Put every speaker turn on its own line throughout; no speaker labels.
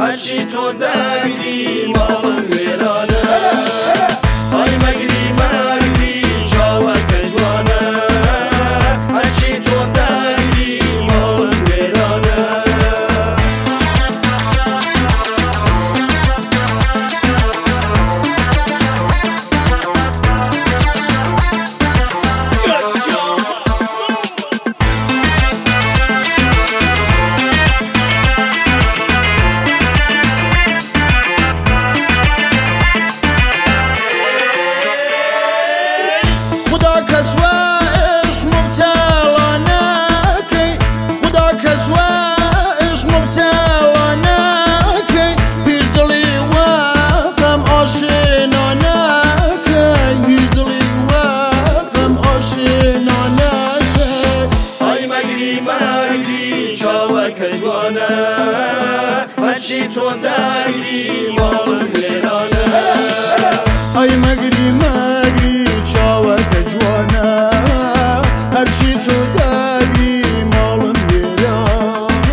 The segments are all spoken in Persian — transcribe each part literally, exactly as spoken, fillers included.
هرچی تو دگری مال ویرانه آی مگری مگری چاوک جوانه هرچی تو دگری مال ویرانه جوانه هرچی تو دگری مال ویرانه
آی مگری مگری چاوک جوانه هرچی تو دگری مال ویرانه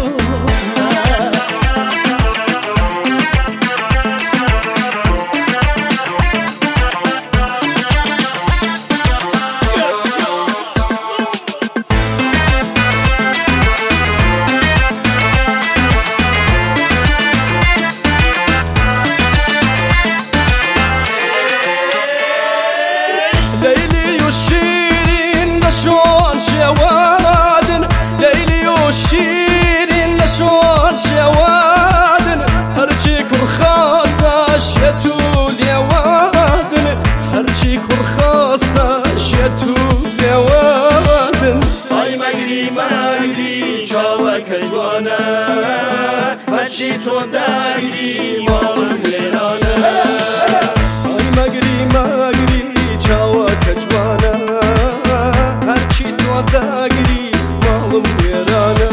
شیرین نشون شوادن لیلی و شیرین نشون شوادن هرچی کر خاصش تو لیوادن هرچی کر خاصش تو لیوادن آی مگری مگری چاوک جوانه هرچی تو دگری مال ویرانه آی مگری مگری چاوک جوانه هرچی تو دگری مالم ویرانه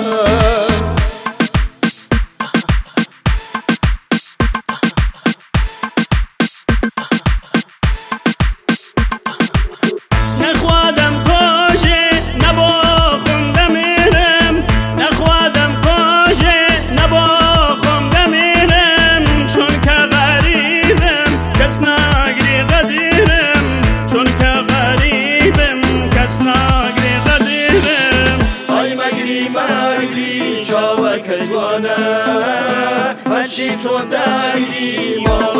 نخوادم کاشه نبا خونده میرم نخوادم کاشه نبا خونده میرم چون که غریبم کس نگری قدیرم چون که غریبم کس نگری قدیرم آی مگری مگری چاوک جوانه هرچی تو دگری مال